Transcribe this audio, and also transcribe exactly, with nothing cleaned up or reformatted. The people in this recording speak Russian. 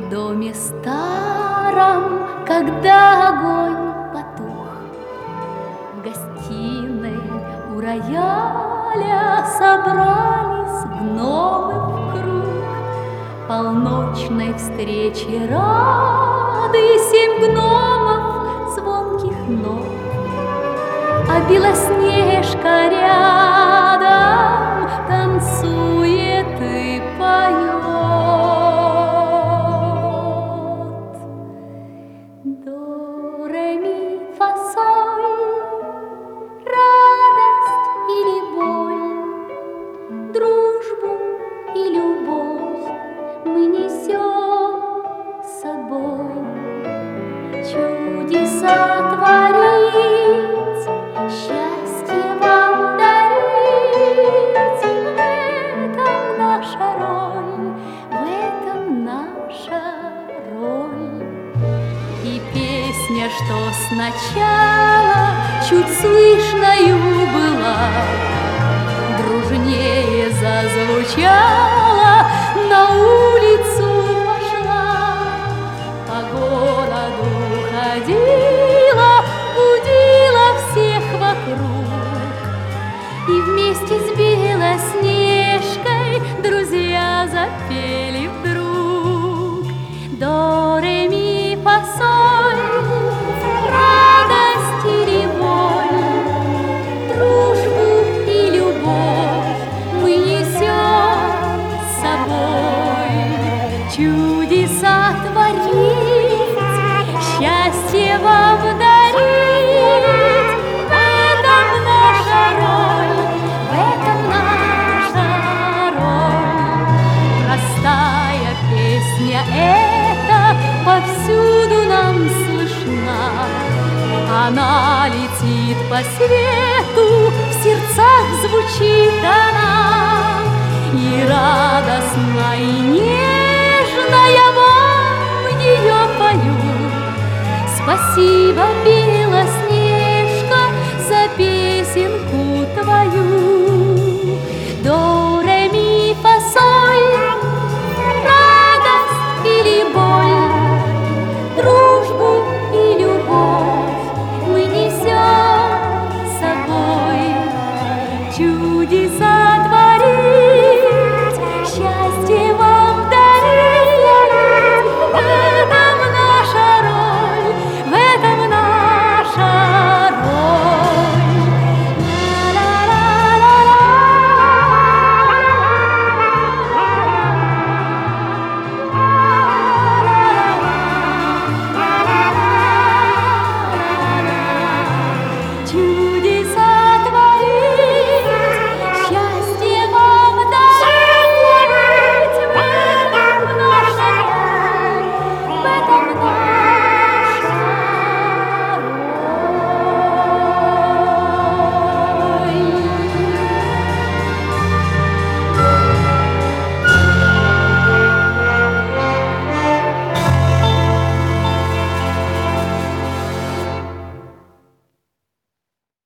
В доме старом, когда огонь потух, в гостиной у рояля собрались гномы в круг. Полночной встрече рады семь гномов звонких нот, а Белоснежка рядом танцует и поет. До, ре, ми, фа, соль, радость или боль, дружбу и любовь мы несем с собой. Чудеса творить, счастье вам дарить, в этом наша роль, в этом наша роль. И песня, что сначала чуть слышною была, дружнее зазвучала, на улицу пошла, по городу ходила, будила всех вокруг. И вместе с Белоснежкой друзья запели вдруг. До, ре, ми, фа, соль, радость или боль, дружбу и любовь мы несем с собой. Чудеса творить, счастье вам дарить, в этом наша роль, в этом наша роль. Простая песня эта повсюду нам слышна, она летит по свету, в сердцах звучит она, и радостно, и нежно я вам ее пою. Спасибо, Белоснежка.